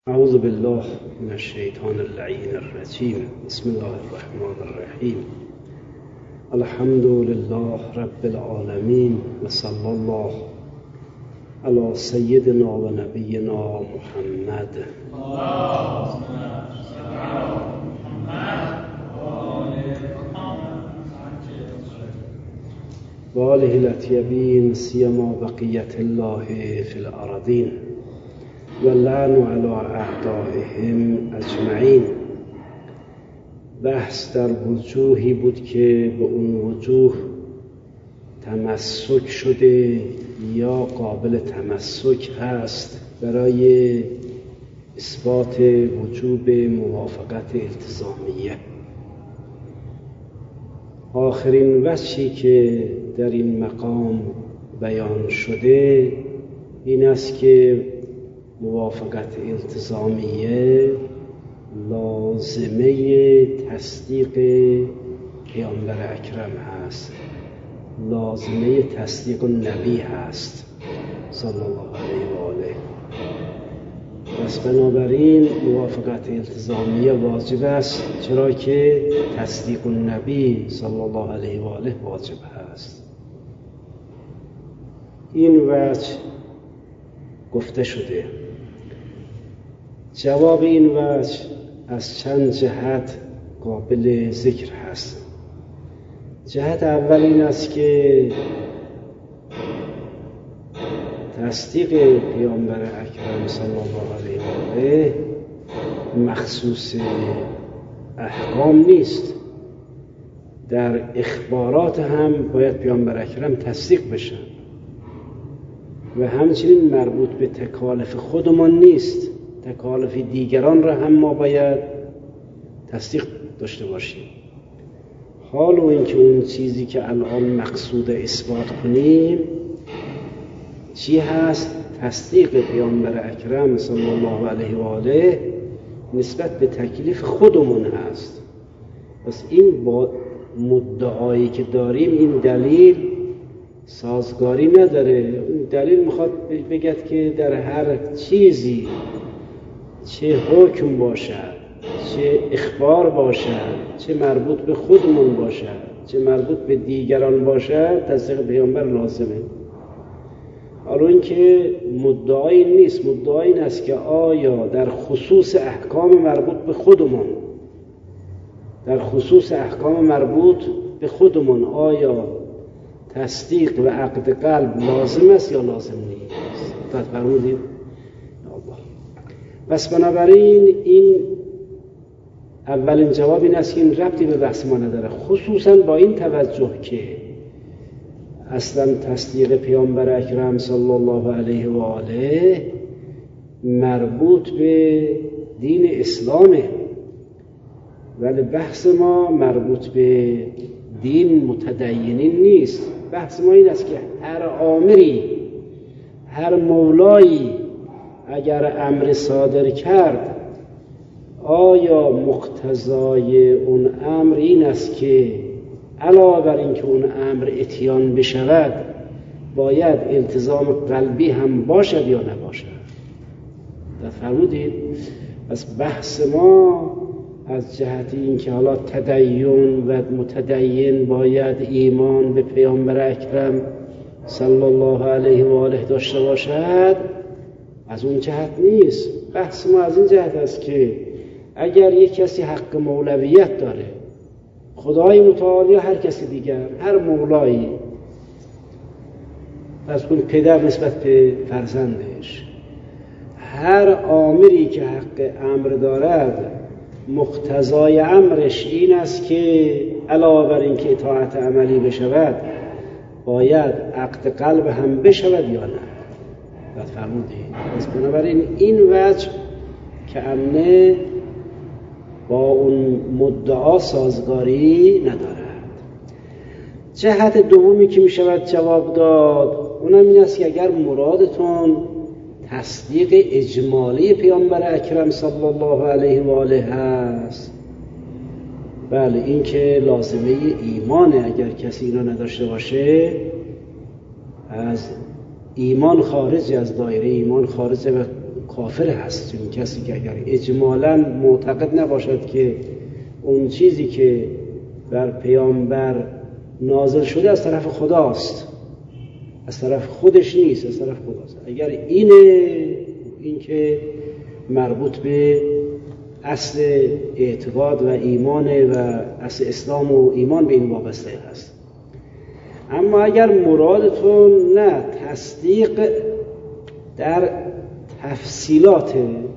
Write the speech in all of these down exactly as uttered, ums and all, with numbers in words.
اعوذ بالله من الشیطان اللعین الرجیم. بسم الله الرحمن الرحیم. الحمد لله رب العالمین و صلی الله علی سیدنا و نبینا محمد. و آله الاطیبین سیما بقیت الله فی الارضین و لعن علی اعدائهم اجمعین. بحث در وجوهی بود که به اون وجوه تمسک شده یا قابل تمسک هست برای اثبات وجوب موافقت التزامیه. آخرین وجهی که در این مقام بیان شده این است که موافقت التزامیه لازمه تصدیق پیامبر اکرم هست، لازمه تصدیق نبی هست صلی الله علیه و آله. پس بنابراین موافقت التزامیه واجب است، چرا که تصدیق نبی صلی الله علیه و آله واجب هست. این وجه گفته شده. جواب این وجه از چند جهت قابل ذکر هست. جهت اول این است که تصدیق پیامبر اکرم صلی الله علیه و آله مخصوص احکام نیست. در اخبارات هم باید پیامبر اکرم تصدیق بشن و همچنین مربوط به تکالف خودمان نیست. تکالف دیگران را هم ما باید تصدیق داشته باشیم. حال و اینکه اون چیزی که الان مقصود اثبات کنیم چی هست؟ تصدیق پیامبر اکرم صلی الله علیه و آله نسبت به تکلیف خودمون هست. پس این با مدعایی که داریم این دلیل سازگاری نداره. این دلیل میخواد بگد که در هر چیزی، چه حکم باشد، چه اخبار باشد، چه مربوط به خودمون باشد، چه مربوط به دیگران باشد، تصدیق پیامبر لازمه. حالا این که مدعای نیست، مدعای این است که آیا در خصوص احکام مربوط به خودمون، در خصوص احکام مربوط به خودمون آیا تصدیق و عقد قلب لازم است یا لازم نیست؟ تا فرمودید. پس بنابراین این اولین جواب این است که این ربطی به بحث ما نداره، خصوصا با این توجه که اصلا تصدیق پیامبر اکرم صلی الله علیه و آله مربوط به دین اسلامه، ولی بحث ما مربوط به دین متدینین نیست. بحث ما این است که هر آمری، هر مولایی اگر امر صادر کرد آیا مقتضای اون امر این است که علاوه بر این که اون امر اتیان بشود باید التزام قلبی هم باشد یا نباشد؟ فرمودید. پس بحث ما از جهت این که حالا تدین و متدین باید ایمان به پیامبر اکرم صلی الله علیه و آله داشته باشد، از اون جهت نیست. بحث ما از این جهت است که اگر یک کسی حق مولویت داره، خدای متعال یا هر کسی دیگر، هر مولایی، فرض کن پدر نسبت به فرزندش، هر آمری که حق امر دارد مقتضای امرش این است که علاوه بر این که اطاعت عملی بشود باید عقد قلب هم بشود یا نه؟ بعد فرمودید. پس بنابراین این وجه که امنه با اون مدعا سازگاری ندارد. جهت دومی که می شود جواب داد اونم این است که اگر مرادتون تصدیق اجمالی پیامبر اکرم صلی الله علیه و آله هست، بله این که لازمه ایمانه. اگر کسی اینو نداشته باشه از ایمان خارج، از دایره ایمان خارج و کافر هست. چون کسی که اگر اجمالاً معتقد نباشد که اون چیزی که بر پیامبر نازل شده از طرف خداست، از طرف خودش نیست، از طرف خداست، اگر اینه، این که مربوط به اصل اعتقاد و ایمان و اصل اسلام و ایمان به این وابسته هست. اما اگر مرادتون نه تصدیق در تفصیلات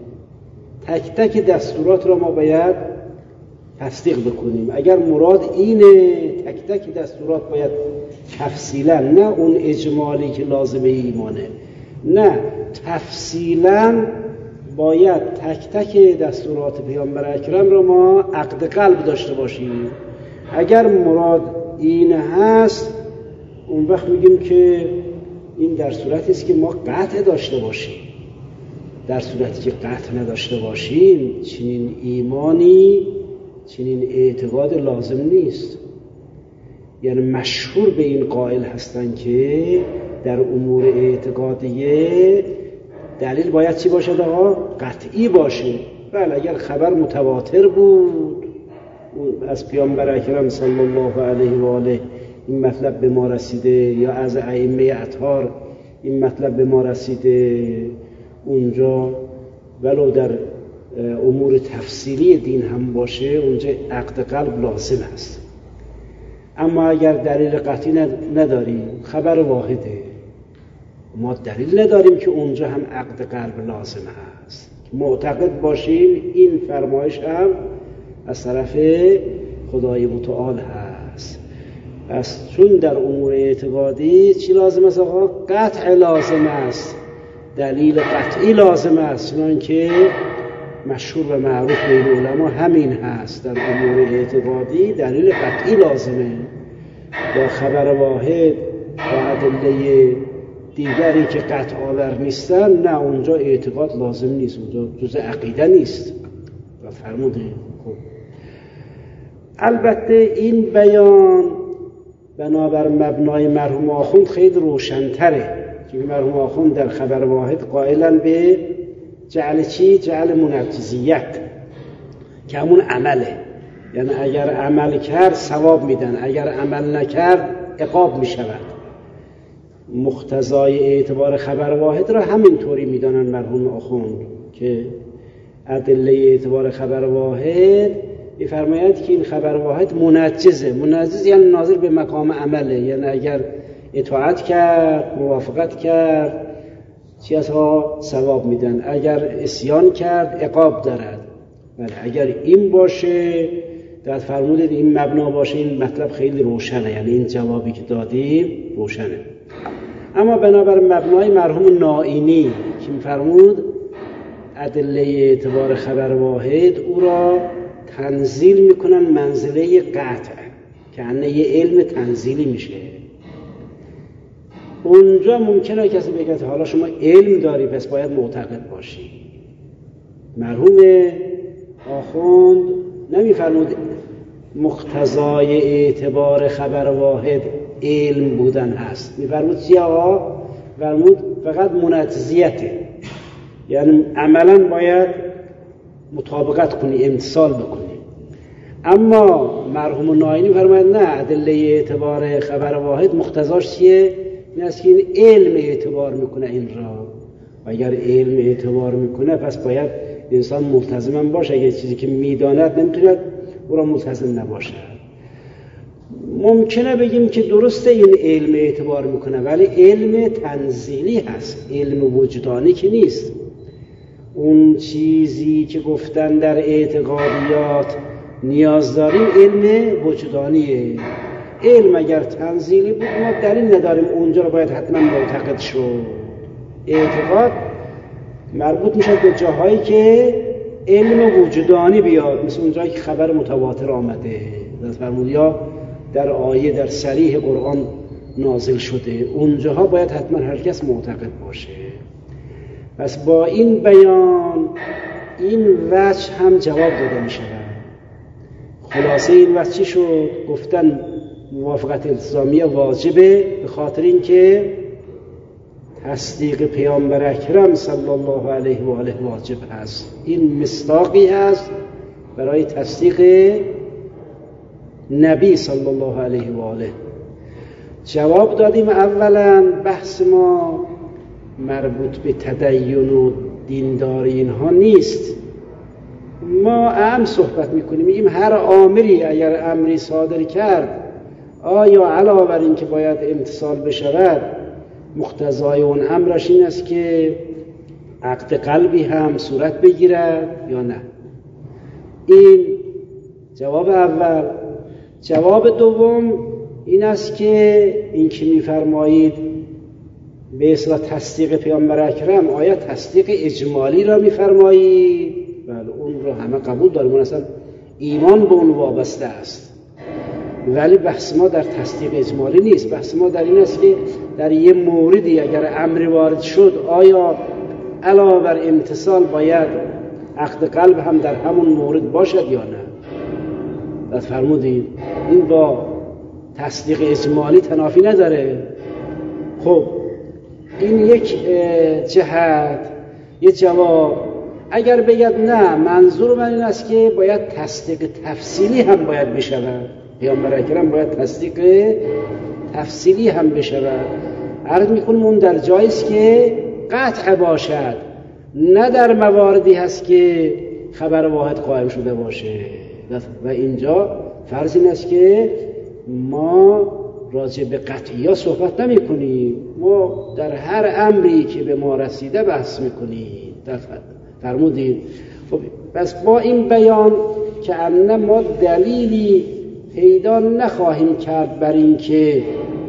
تک تک دستورات را ما باید تصدیق بکنیم، اگر مراد اینه تک تک دستورات باید تفصیلا، نه اون اجمالی که لازمه ایمانه، نه تفصیلا باید تک تک دستورات پیامبر اکرم را ما عقد قلب داشته باشیم. اگر مراد این هست اون وقت میگیم که این در صورتی است که ما قطع داشته باشیم. در صورتی که قطع نداشته باشیم چنین ایمانی، چنین اعتقاد لازم نیست. یعنی مشهور به این قائل هستن که در امور اعتقادیه دلیل باید چی باشد آقا؟ قطعی باشه. بله اگر خبر متواتر بود از پیامبر اکرم صلی الله علیه و آله این مطلب به ما رسیده، یا از ائمه اطهار این مطلب به ما رسیده، اونجا ولو در امور تفصیلی دین هم باشه اونجا عقد قلب لازم است. اما اگر دلیل قطعی نداریم، خبر واحده، ما دلیل نداریم که اونجا هم عقد قلب لازم است، معتقد باشیم این فرمایش هم از طرف خدای متعال هست. پس چون در امور اعتقادی چی لازم است آقا؟ قطع لازم است، دلیل قطعی لازم است، چنانکه مشهور و معروف بین علما همین هست. در امور اعتقادی دلیل قطعی لازمه، با خبر واحد و ادله دیگری که قطع آور نیستن نه، اونجا اعتقاد لازم نیست، اونجا جز عقیده نیست. و فرموده خب البته این بیان بنابر مبنای مرحوم آخوند خیلی روشن‌تره که مرحوم آخوند در خبر واحد قائلن به جعل چی؟ جعل منجزیت، که همون عمله. یعنی اگر عمل کرد ثواب میدن، اگر عمل نکرد عقاب میشود. مقتضای اعتبار خبر واحد را همین طوری میدانن مرحوم آخوند که ادله اعتبار خبر واحد میفرماید که این خبر واحد منجزه. منجز یعنی ناظر به مقام عمله، یعنی اگر اطاعت کرد، موافقت کرد چی از ها ثواب میدن، اگر عصیان کرد عقاب دارد. ولی اگر این باشه در فرمودید این مبنا باشه، این مطلب خیلی روشنه، یعنی این جوابی که دادیم روشنه. اما بنابر مبنای مرحوم نائینی که فرمود ادله اعتبار خبر واحد او را تنزیل میکنن منزله قطع، که انه یه علم تنزیلی میشه. اونجا ممکنه کسی بگه حالا شما علم داری پس باید معتقد باشی. مرحوم آخوند نمیفرمود مقتضای اعتبار خبر واحد علم بودن هست، میفرمود چی آقا؟ فرمود فقط منجزیته، یعنی عملا باید مطابقت کنی، امتثال بکنی. اما مرحوم نائینی فرماید نه، ادله اعتبار خبر واحد مقتضاش چیه؟ این است که این علم اعتبار میکنه این را، و اگر علم اعتبار میکنه پس باید انسان ملتزم باشه. اگر چیزی که میداند نمیتونه او را ملتزم نباشه. ممکنه بگیم که درسته این علم اعتبار میکنه، ولی علم تنزیلی هست، علم وجدانی که نیست. اون چیزی که گفتن در اعتقادیات نیاز داریم علم وجدانیه. علم اگر تنزیلی بود ما دلیل نداریم اونجا رو باید حتما معتقد شد. اعتقاد مربوط میشه به جاهایی که علم وجدانی بیاد، مثل اونجایی که خبر متواتر آمده یا در آیه در صریح قرآن نازل شده، اونجاها باید حتما هر کس معتقد باشه. پس با این بیان این وجه هم جواب داده میشه. خلاصه این وجه چی شد؟ گفتن موافقت التزامیه واجبه به خاطر اینکه تصدیق پیامبر اکرم صلی الله علیه و آله واجب هست. این مصداقی هست برای تصدیق نبی صلی الله علیه و آله. جواب دادیم اولا بحث ما مربوط به تدین و دینداری اینها نیست. ما عام صحبت میکنیم، میگیم هر آمری اگر امری صادر کرد آیا علاوه بر این که باید امتثال بشود مقتضای اون امرش این است که عقد قلبی هم صورت بگیرد یا نه؟ این جواب اول. جواب دوم این است که این که میفرمایید به اصطلاح تصدیق پیامبر اکرم، آیا تصدیق اجمالی را میفرمایید؟ بله، اون رو همه قبول داریم، اون اصلا ایمان به اون وابسته است. ولی بحث ما در تصدیق اجمالی نیست. بحث ما در این است که در یه موردی اگر امر وارد شد آیا علاوه بر امتثال باید عقد قلب هم در همون مورد باشد یا نه؟ بعد فرمودید این با تصدیق اجمالی تنافی نداره. خب این یک جهت. یک جواب اگر بگید نه، منظور من این است که باید تصدیق تفصیلی هم باید بشود، پیامبر اکرم باید تصدیق تفصیلی هم بشود، عرض میکنم اون در جایی است که قطع باشد، نه در مواردی هست که خبر واحد قائم شده باشه. و اینجا فرض این است که ما راجع به قطعیات صحبت نمی کنیم، ما در هر امری که به ما رسیده بحث میکنیم. فرمودید خب پس با این بیان که امنا ما دلیلی پیدا نخواهیم کرد بر این که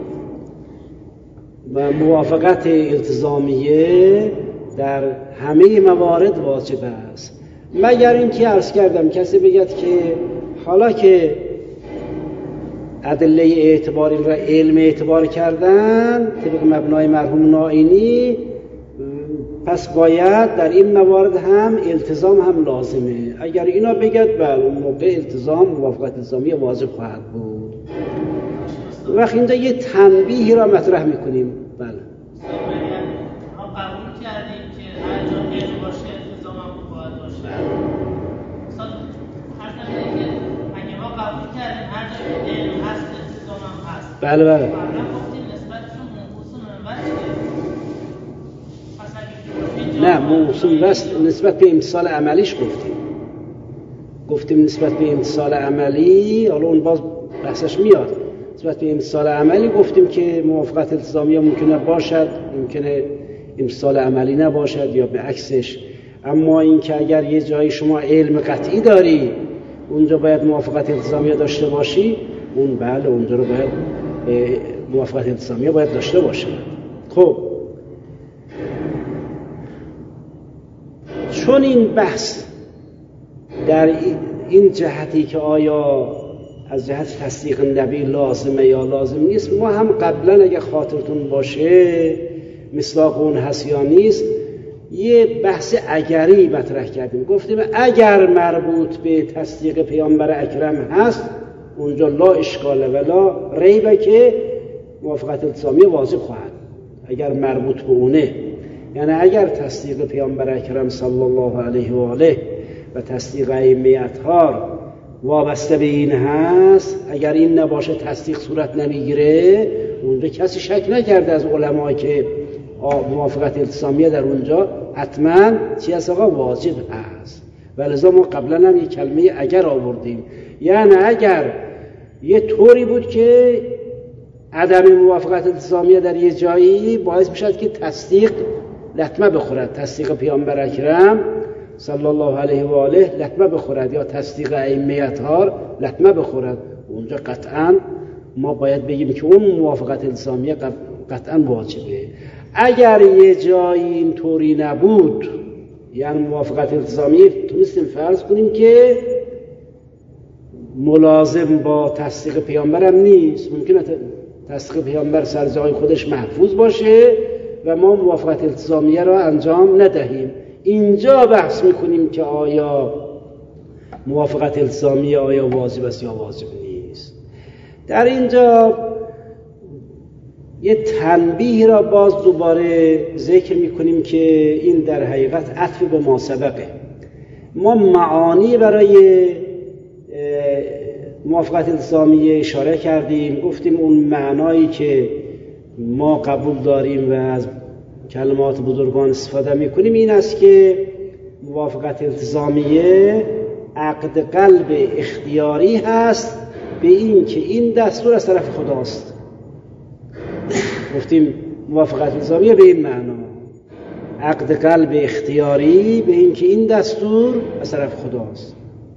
موافقت التزامیه در همه موارد واجب است، مگر اینکه عرض کردم کسی بگد که حالا که ادله اعتباری را علم اعتبار کردن طبق مبنای مرحوم نائینی، پس باید در این موارد هم التزام هم لازمه. اگر اینا بگد بله، اون موقع التزام موافقت التزامی واجب خواهد بود. وقت اینجا یه تنبیهی را مطرح میکنیم. بله ما قبول کردیم که هر جا علم باشه التزام هم باید باشه. مثلا هر جایی که اگه ما قبول کردیم هر جا علم هست التزام هم هست. بله بله. نه، موصول بست نسبت به امتثال عملیش گفتیم گفتیم نسبت به امتثال عملی، حالا اون باز بحثش میاد. نسبت به امتثال عملی گفتیم که موافقت التزامیه ممکنه باشد، ممکنه امتثال عملی نباشد یا به عکسش. اما این که اگر یه جایی شما علم قطعی داری اونجا باید موافقت التزامیه داشته باشی، اون بله اونجا رو باید موافقت التزامیه باید داشته باشه. خب چون این بحث در این جهتی که آیا از جهت تصدیق نبی لازمه یا لازم نیست، ما هم قبلا اگه خاطرتون باشه مصداق اون هست یا نیست یه بحث اگری مطرح کردیم. گفتیم اگر مربوط به تصدیق پیامبر اکرم هست اونجا لا اشکال ولا ریبه که موافقت التزامی واجب خواهد اگر مربوط به اونه. یعنی اگر تصدیق پیامبر اکرم صلی الله علیه و آله و تصدیق ائمه اطهار وابسته به این هست، اگر این نباشه تصدیق صورت نمیگیره، اونجا کسی شک نکرده از علما که موافقت التزامیه در اونجا حتما چی هست آقا؟ واجب هست. ولذا ما قبلا هم یک کلمه اگر آوردیم، یعنی اگر یه طوری بود که عدم موافقت التزامیه در یه جایی باعث میشد که تصدیق لطمه بخورد، تصدیق پیامبر اکرم صلی الله علیه و آله لطمه بخورد یا تصدیق ائمه اطهار لطمه بخورد، اونجا قطعا ما باید بگیم که اون موافقت التزامیه قطعا واجبه. اگر یه جایی این طوری نبود، یعنی موافقت التزامیه تونستیم فرض کنیم که ملازم با تصدیق پیامبر هم نیست، ممکنه تصدیق پیامبر سر جای خودش محفوظ باشه و ما موافقت التزامیه را انجام ندهیم. اینجا بحث میکنیم که آیا موافقت التزامیه آیا واجب است یا واجب نیست. در اینجا یه تنبیه را باز دوباره ذکر میکنیم که این در حقیقت عطف به ما سبقه. ما معانی برای موافقت التزامیه اشاره کردیم، گفتیم اون معنایی که ما قبول داریم و از کلمات بزرگان استفاده میکنیم این است که موافقت التزامیه عقد قلب اختیاری هست به این که این دستور از طرف خداست. گفتیم موافقت التزامیه به این معنا، عقد قلب اختیاری به این که این دستور از طرف خداست،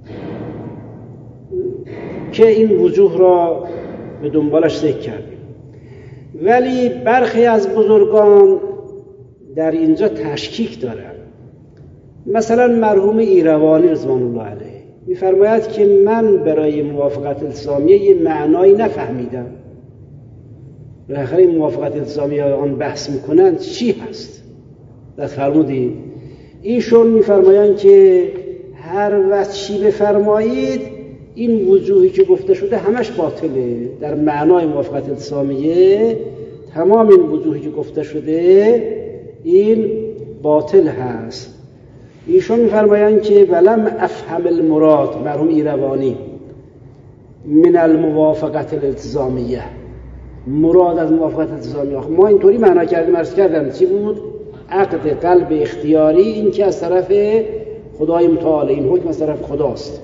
که این وجوه را به دنبالش ذکر کردیم. ولی برخی از بزرگان در اینجا تشکیک دارند. مثلا مرحوم ایروانی رضوان الله علیه می‌فرماید که من برای موافقت التزامیه یه معنایی نفهمیدم. بالاخره این موافقت التزامیه آن بحث میکنند چی هست؟ در فرمودید ایشون می‌فرمایند که هر وجهی بفرمایید این وجوهی که گفته شده همش باطله. در معنای موافقت التزامیه تمام این وجوهی که گفته شده این باطل هست. ایشون می‌فرمایند که ولم افهم المراد، مرحوم ایروانی، من الموافقت الالتزامیه، مراد از موافقت التزامیه ما اینطوری معنا کردیم، عرض کردم چی بود؟ عقد قلب اختیاری، این که از طرف خدای متعال، این حکم از طرف خداست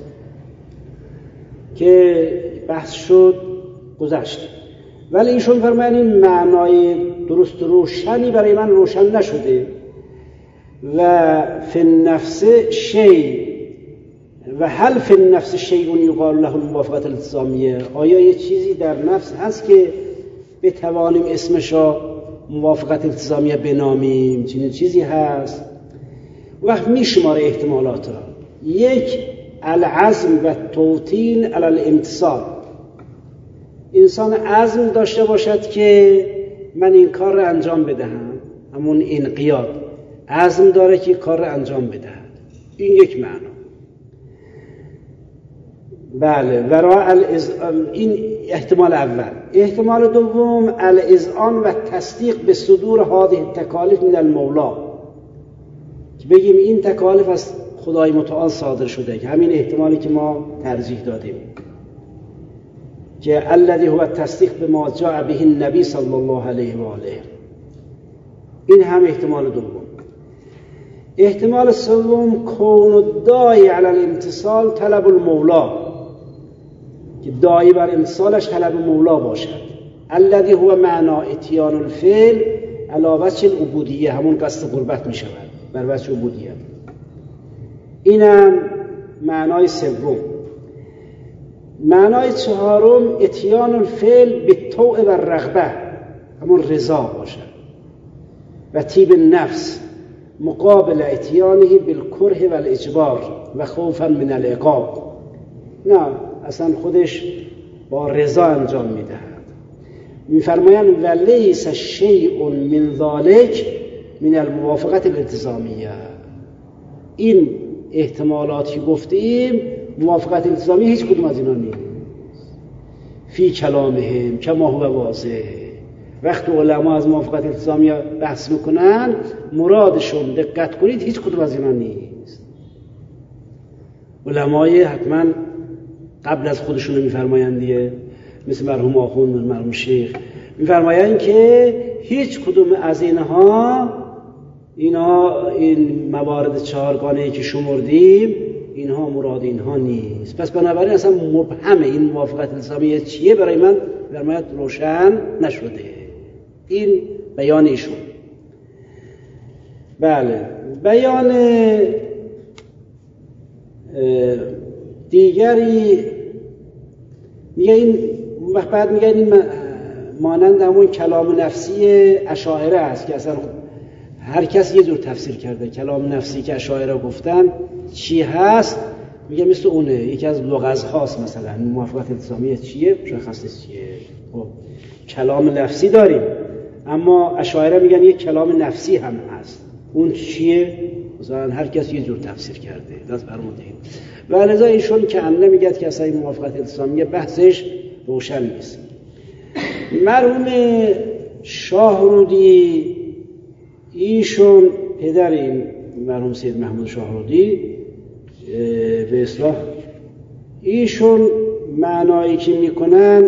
که بحث شد گذشت. ولی ایشون فرمایند این معنای درست روشنی برای من روشن نشده. و فی النفس شیء و هل فی النفس شیء یقال له الموافقت الالتزامیه، آیا یه چیزی در نفس هست که بتوانیم اسمش را موافقت التزامیه بنامیم؟ چنین چیزی هست؟ وقت میشماره احتمالات را. یک، العزم و توطین علی الامتثال، انسان عزم داشته باشد که من این کار را انجام بدهم، همون انقیاد، عزم داره که کار را انجام بدهد. این یک معنا. بله، ورا این احتمال اول. احتمال دوم الاذعان و تصدیق به صدور هذه التکالیف من المولا، که بگیم این تکالیف از خدای متعال صادر شده، که همین احتمالی که ما ترجیح دادیم، که الذی هو التصدیق بما جاء به النبی صلی الله علیه و آله. این هم احتمال دوم. احتمال سوم کون الداعی علی الامتثال طلب المولا، که داعی بر امتثالش طلب مولا باشد. الذی هو معنا اتیان الفعل علی وجه العبودیه، همون قصد قربت می شود بر وجه عبودیه. اینم معنای سوم. معنای چهارم اتیان الفعل بالطوع و الرغبه، همون رضا باشد. و طیب النفس مقابل اتیانه بالکره و الاجبار و خوفا من العقاب، نه اصلا خودش با رضا انجام میدهد. میفرمایند ولیس شیء من ذلک من الموافقت الالتزامیه. این احتمالاتی گفتیم موافقت الالتزامیه هیچ کدوم از اینا نیست. فی کلامهم کما هو واضح. وقتی علما از موافقت الالتزامیه بحث میکنن مرادشون، دقت کنید، هیچ کدوم از اینا نیست. علمای حتما قبل از خودشون رو میفرمایند دیگه، مثل مرحوم آخوند، مرحوم شیخ، میفرمایند که هیچ کدوم از اینها اینها این موارد چهارگانه‌ای که شمردیم اینها مراد اینها نیست. پس بنابراین اصلا مبهمه این موافقت الالتزامیه چیه برای من فرمایند روشن نشده. این بیان ایشون. بله، بیان دیگری میگه این وقت بعد میگه این مانند همون کلام نفسی اشاعره است که اصلا هر کس یه جور تفسیر کرده. کلام نفسی که اشاعره گفتن چی هست؟ میگه مثل اونه، یکی از لغز هاست. مثلا موافقت التزامیه چیه؟ مشخص چیه؟ خب کلام نفسی داریم، اما اشاعره میگن یک کلام نفسی هم هست. اون چیه؟ مثلا هر کس یه جور تفسیر کرده. دست فرمودید. و لذا ایشون که انه میگه که اصلا موافقت التزامیه بحثش روشن نیست. مرحوم شاهرودی ایشون پدر این مرحوم سید محمود شاهرودی به اصطلاح ایشون معنایی که میکنن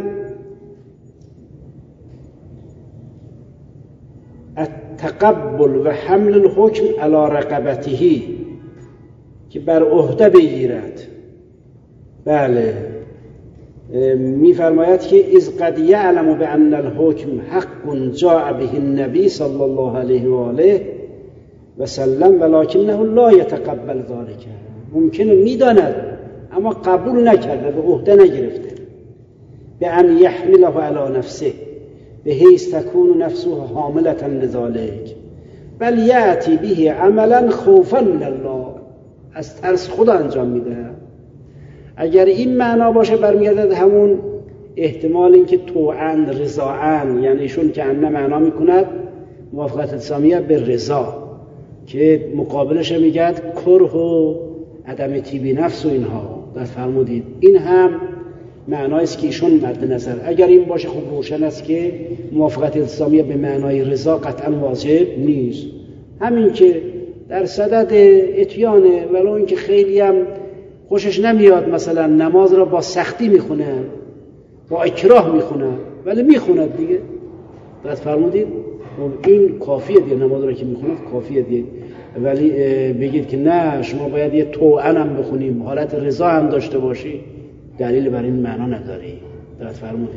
التقبل و حمل الحکم علی رقبته، که بر عهده بگیرد. بله میفرماید که اذ قد یعلم بان الحکم حق جاء به النبی صلی الله علیه و آله و سلم ولکنه لا یتقبل ذلك. ممکنه میداند اما قبول نکرده، به عهده نگرفته. به ان یحمله علی نفسه به حیث تکون نفسه حاملة لذلك بل یأتی به عملا خوفا من الله، از ترس خدا انجام میده. اگر این معنا باشه برمیگردد همون احتمال این که طوعاً رضاعاً، یعنی ایشون که انه معنا میکند موافقت الزامیه به رضا، که مقابلش میگد کره و عدم طیب نفس و اینها. دست فرمودید این هم معنایی است که ایشون مد نظر. اگر این باشه خوب روشن است که موافقت الزامیه به معنای رضا قطعا واجب نیست. همین که در صدد اتیانه، ولو اینکه خیلی هم خوشش نمیاد مثلا نماز را با سختی میخونه، با اکراه میخونه، ولی میخونه دیگه. دست فرمودید این کافیه دیگه، نماز را که میخوند کافیه دیگه. ولی بگید که نه شما باید یه طوعاً هم بخونیم، حالت رضا هم داشته باشی، دلیل بر این معنا نداری. دست فرمودید.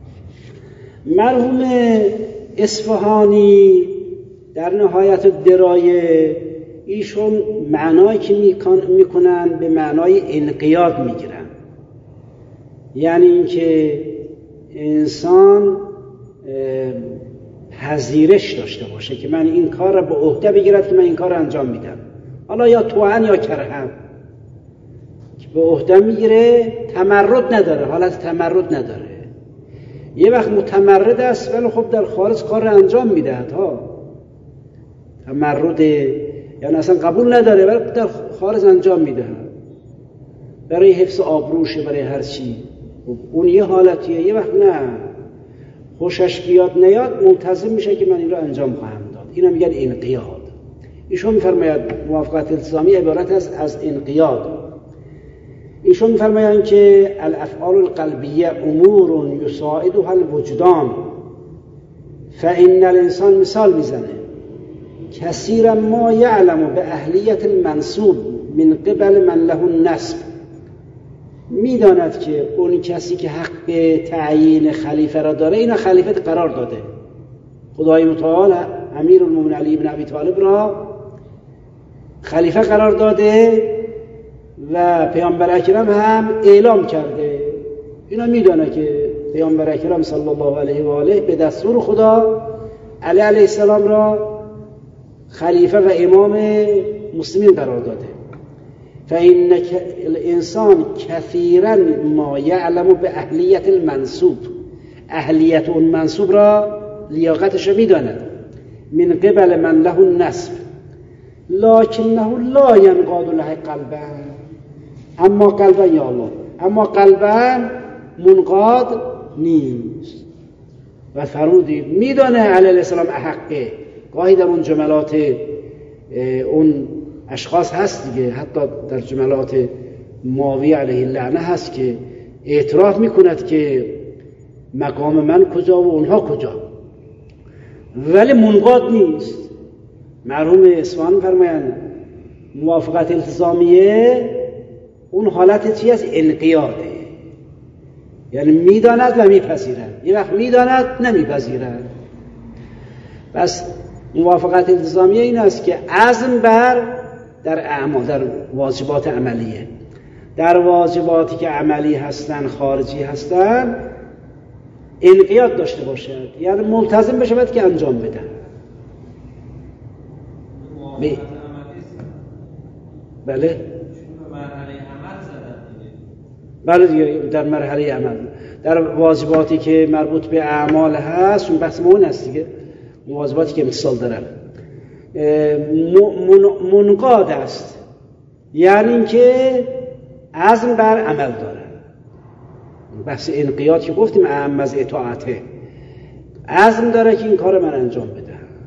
مرحوم اصفهانی در نهایت درایه ایشون معنایی که میکنن به معنای انقیاد میگیرن، یعنی اینکه انسان پذیرش داشته باشه که من این کار را به عهده بگیرد که من این کار را انجام میدم، حالا یا طوعاً یا کرها، که به عهده میگیره، تمرد نداره، حالت تمرد نداره. یه وقت متمرد است ولی خب در خارج کار را انجام میدهد ها، تمرد یعنی اصلا قبول نداره ولی در خارج انجام میدهد برای حفظ آبروشه، برای هر چی. اون یه حالتیه. یه وقت نه، خوشش بیاد نیاد منتظم میشه که من این رو انجام خواهم داد. اینا میگن انقیاد. ایشون میفرماید موافقت الزامی عبارت است از انقیاد. ایشون میفرمایند که الافعال القلبیه امور یساعدها الوجدان فان الانسان، مثال میزنه، کثیرا ما یعلم به اهلیت المنصوب من قبل من له النسب، میداند که اون کسی که حق تعیین خلیفه را داره اینا خلیفه قرار داده. خدای متعال امیرالمومنین علی بن ابی طالب را خلیفه قرار داده و پیامبر اکرم هم اعلام کرده. اینا میدونه که پیامبر اکرم صلی الله علیه و آله به دستور خدا علی علیه السلام را خلیفه و امام مسلمین قرار داده. فإن الانسان کثیرا ما یعلم به اهلیت المنصوب، اهلیت اون منصوب را، لیاقتش را میداند، من قبل من له النسب لکنه لا ینقاد له قلبا، اما قلبا یا الله، اما قلبا منقاد نیست. و فرمودید میدانه علیه السلام احقه. گاهی در اون جملات اون اشخاص هست دیگه، حتی در جملات معاویه علیه اللعنه هست که اعتراف میکند که مقام من کجا و اونها کجا، ولی منقاد نیست. مرحوم اصفهانی فرمایند موافقت التزامیه اون حالت چی از انقیاده، یعنی میداند و میپذیرد. یه وقت میداند نمیپذیرد. بس موافقت التزامیه این است که عزم بر در اعمال، در واجبات عملیه، در واجباتی که عملی هستن، خارجی هستن، انقیاد داشته باشد، یعنی ملتزم بشود که انجام بده. ب... بله بله دیگه در مرحله عمل، در واجباتی که مربوط به اعمال هست، اون بحث مون است دیگه، واجباتی که امتصال دارن منقاد است، یعنی اینکه عزم بر عمل داره. بحث انقیاد که گفتیم اعم از اطاعته، عزم داره که این کار من انجام بدم.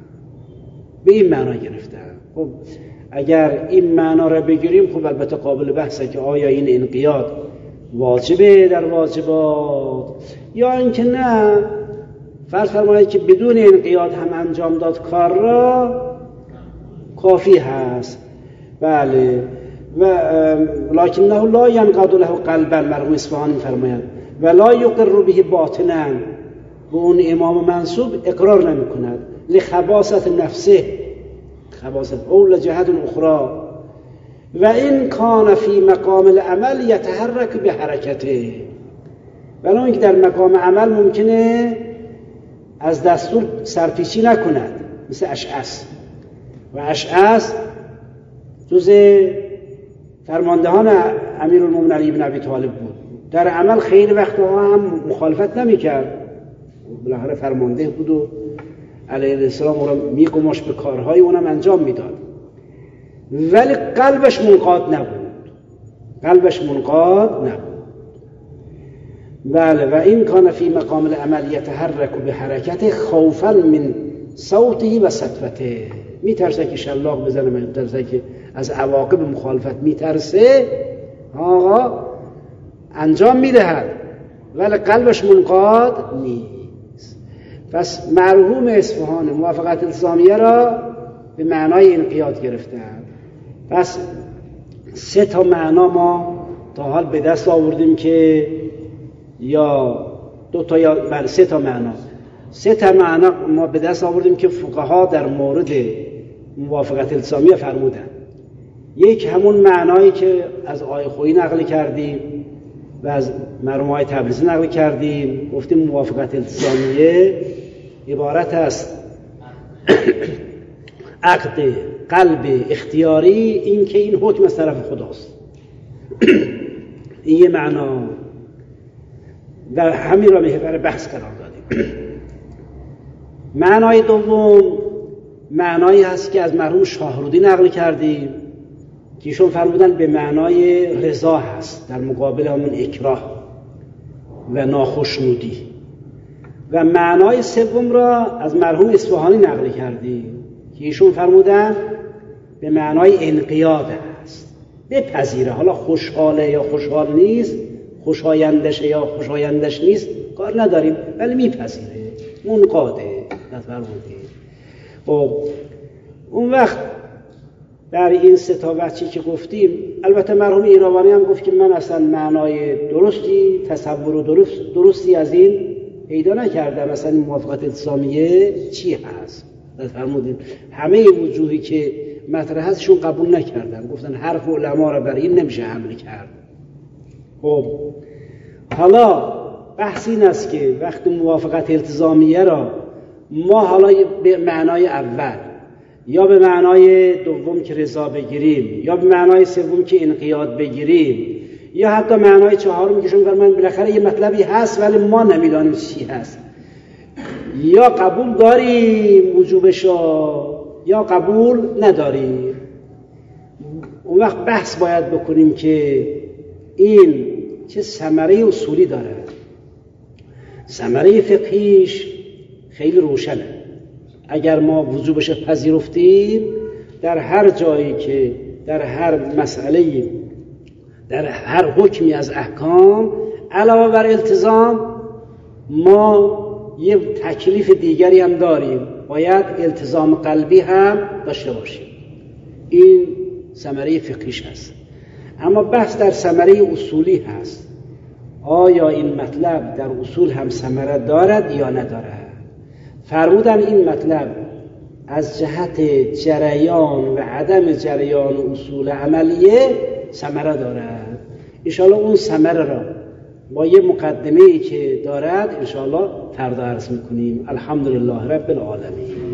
به این معنا گرفتم. خب اگر این معنا را بگیریم خب البته قابل بحثه که آیا این انقیاد واجبه در واجبات یا اینکه نه فرض فرمایید که بدون انقیاد هم انجام داد کار را کافی هست. بله و لکنه لا ینقاد له قلبا، مرحوم اصفهانی فرمایند و لا یقر به باطنا، و اون امام منصوب اقرار نمی کند لخباست نفسه، خباست او لجهت اخرى، و این کان فی مقام العمل یتحرک به حرکته، ولی اینکه در مقام عمل ممکنه از دستور سرپیچی نکند، مثل اشعث. و اشعث جز فرماندهان امیرالمومنین علی بن ابی طالب بود. در عمل خیلی وقتها هم مخالفت نمی‌کرد، بالاخره فرمانده بود و علیه السلام او را میگماشت به کارهای اونم انجام میداد، ولی قلبش منقاد نبود، قلبش منقاد نبود. بله و این کان فی مقام العمل یتحرک به حرکت خوفا من صوته و سطوته، میترسه که شلاق بزنه، میترسه که از عواقب مخالفت میترسه، آقا انجام میدهد ولی قلبش منقاد نیست. پس مرحوم اصفهان موافقت الزامیه را به معنای انقیاد گرفتن. پس سه تا معنا ما تا حال به دست آوردیم که یا دو تا یا بله سه تا معنا سه تا معنا ما به دست آوردیم که فقها در مورد موافقت الزامیه فرمودن. یک همون معنایی که از آیه خویی نقل کردیم و از مرحوم آقای تبریزی نقل کردیم، گفتیم موافقت الزامیه عبارت است عقد قلب اختیاری، این که این حکم از طرف خداست. این یه معنا و همین را محور بحث قرار دادیم. معنای دوم معنایی هست که از مرحوم شاهرودی نقل کردیم که ایشون فرمودن به معنای رضا هست در مقابل همون اکراه و ناخشنودی. و معنای سوم را از مرحوم اصفهانی نقل کردیم که ایشون فرمودن به معنای انقیاد است، بپذیره، حالا خوشحاله یا خوشحال نیست، خوشایندشه یا خوشایندش نیست کار نداریم، ولی میپذیره، منقاده. نفرمودید. خب اون وقت در این سه تا بچی که گفتیم، البته مرحوم ایراوانی هم گفت که من اصلا معنای درستی تصور درست درستی از این پیدا نکردم، مثلا این موافقت الزامیه چی هست. فرمودید همه وجوهی که مطرح هستشون قبول نکردن، گفتن حرف علما را بر این نمیشه حمل کرد. خب حالا بحث این است که وقتی موافقت الزامیه را ما حالا به معنای اول یا به معنای دوم که رضا بگیریم یا به معنای سوم که انقیاد بگیریم یا حتی معنای چهارم که شما فرمایید بالاخره یه مطلبی هست ولی ما نمیدانیم چی هست، یا قبول داریم وجوبشو یا قبول نداریم. اون وقت بحث باید بکنیم که این چه ثمره اصولی داره. ثمره فقهیش خیلی روشنه. اگر ما وجوبش پذیرفتیم در هر جایی که در هر مسئله در هر حکمی از احکام علاوه بر التزام ما یه تکلیف دیگری هم داریم، باید التزام قلبی هم داشته باشیم. این ثمره فقهیش هست. اما بحث در ثمره اصولی هست، آیا این مطلب در اصول هم ثمره دارد یا ندارد. فرمودن این مطلب از جهت جریان و عدم جریان اصول عملیه ثمره دارد. انشاءالله اون ثمره را با یه مقدمه‌ای که دارد انشاءالله فردا عرض میکنیم. الحمدلله رب العالمین.